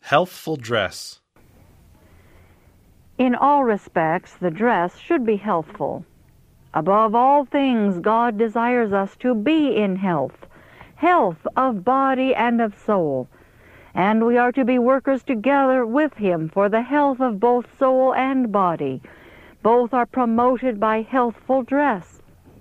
Healthful dress. In all respects, the dress should be healthful. Above all things, God desires us to be in health, health of body and of soul, and we are to be workers together with Him for the health of both soul and body. Both are promoted by healthful dress.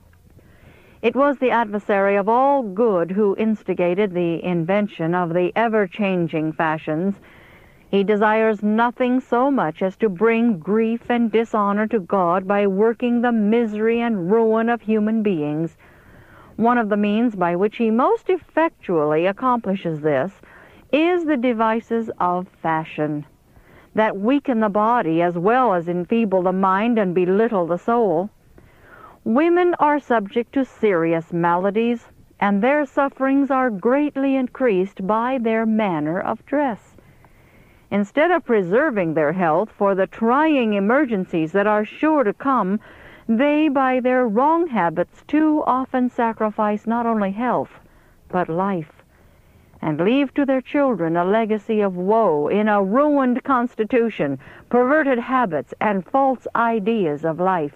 It was the adversary of all good who instigated the invention of the ever-changing fashions. He desires nothing so much as to bring grief and dishonor to God by working the misery and ruin of human beings. One of the means by which he most effectually accomplishes this is the devices of fashion, that weaken the body as well as enfeeble the mind and belittle the soul. Women are subject to serious maladies, and their sufferings are greatly increased by their manner of dress. Instead of preserving their health for the trying emergencies that are sure to come, they, by their wrong habits, too often sacrifice not only health, but life, and leave to their children a legacy of woe in a ruined constitution, perverted habits, and false ideas of life.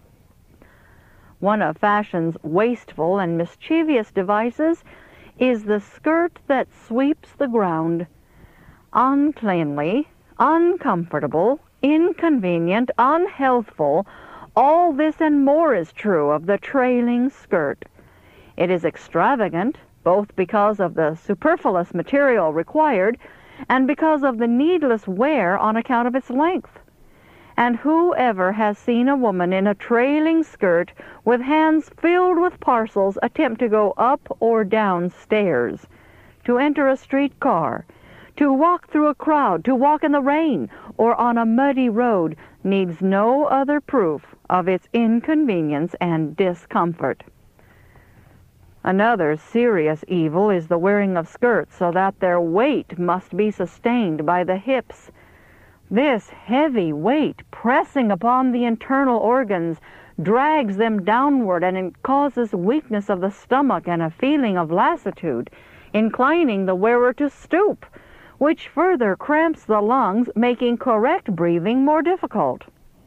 One of fashion's wasteful and mischievous devices is the skirt that sweeps the ground. Uncleanly, uncomfortable, inconvenient, unhealthful, all this and more is true of the trailing skirt. It is extravagant, both because of the superfluous material required and because of the needless wear on account of its length. And whoever has seen a woman in a trailing skirt with hands filled with parcels attempt to go up or down stairs, to enter a streetcar, to walk through a crowd, to walk in the rain, or on a muddy road, needs no other proof of its inconvenience and discomfort. Another serious evil is the wearing of skirts so that their weight must be sustained by the hips. This heavy weight, pressing upon the internal organs, drags them downward, and it causes weakness of the stomach and a feeling of lassitude, inclining the wearer to stoop, which further cramps the lungs, making correct breathing more difficult.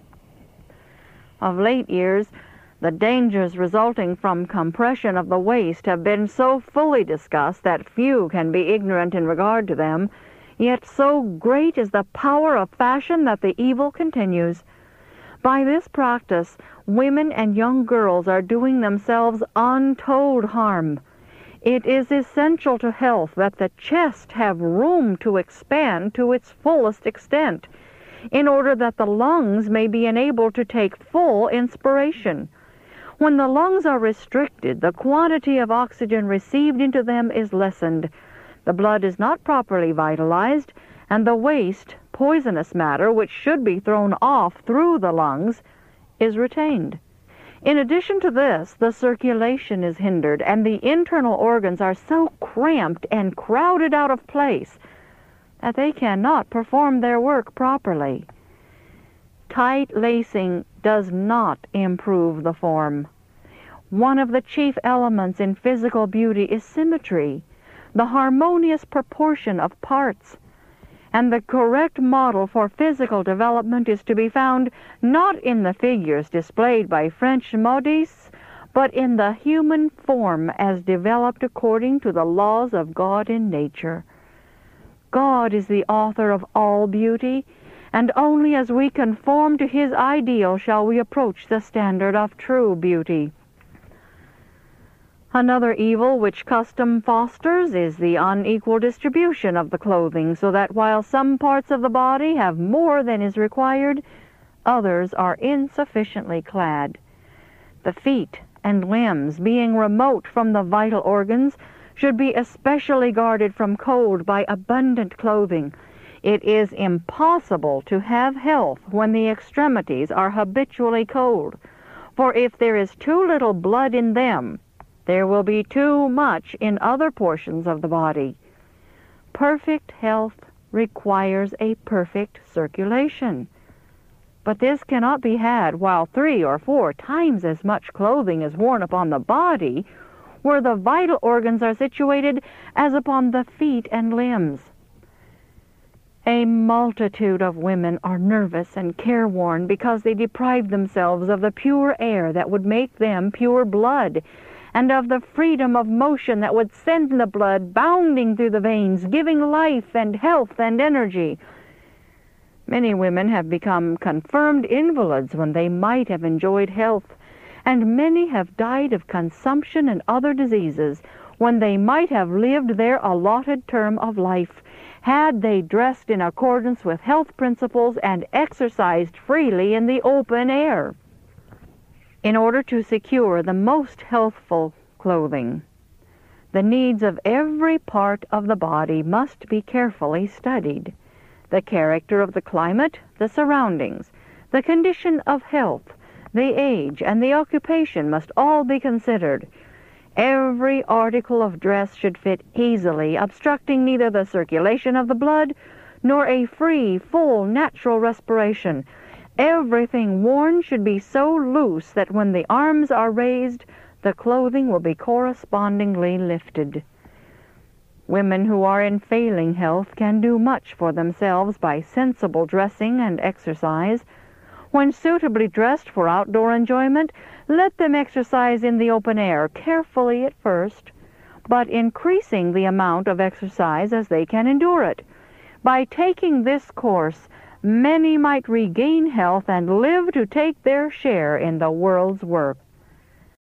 Of late years, the dangers resulting from compression of the waist have been so fully discussed that few can be ignorant in regard to them, yet so great is the power of fashion that the evil continues. By this practice, women and young girls are doing themselves untold harm. It is essential to health that the chest have room to expand to its fullest extent, in order that the lungs may be enabled to take full inspiration. When the lungs are restricted, the quantity of oxygen received into them is lessened. The blood is not properly vitalized, and the waste, poisonous matter, which should be thrown off through the lungs, is retained. In addition to this, the circulation is hindered, and the internal organs are so cramped and crowded out of place that they cannot perform their work properly. Tight lacing does not improve the form. One of the chief elements in physical beauty is symmetry, the harmonious proportion of parts. And the correct model for physical development is to be found not in the figures displayed by French modistes, but in the human form as developed according to the laws of God in nature. God is the author of all beauty, and only as we conform to His ideal shall we approach the standard of true beauty. Another evil which custom fosters is the unequal distribution of the clothing, so that while some parts of the body have more than is required, others are insufficiently clad. The feet and limbs, being remote from the vital organs, should be especially guarded from cold by abundant clothing. It is impossible to have health when the extremities are habitually cold, for if there is too little blood in them, there will be too much in other portions of the body. Perfect health requires a perfect circulation. But this cannot be had while 3 or 4 times as much clothing is worn upon the body, where the vital organs are situated, as upon the feet and limbs. A multitude of women are nervous and careworn because they deprive themselves of the pure air that would make them pure blood, and of the freedom of motion that would send the blood bounding through the veins, giving life and health and energy. Many women have become confirmed invalids when they might have enjoyed health, and many have died of consumption and other diseases when they might have lived their allotted term of life, had they dressed in accordance with health principles and exercised freely in the open air. In order to secure the most healthful clothing, the needs of every part of the body must be carefully studied. The character of the climate, the surroundings, the condition of health, the age, and the occupation must all be considered. Every article of dress should fit easily, obstructing neither the circulation of the blood nor a free, full, natural respiration. Everything worn should be so loose that when the arms are raised, the clothing will be correspondingly lifted. Women who are in failing health can do much for themselves by sensible dressing and exercise. When suitably dressed for outdoor enjoyment, let them exercise in the open air, carefully at first, but increasing the amount of exercise as they can endure it. By taking this course, many might regain health and live to take their share in the world's work.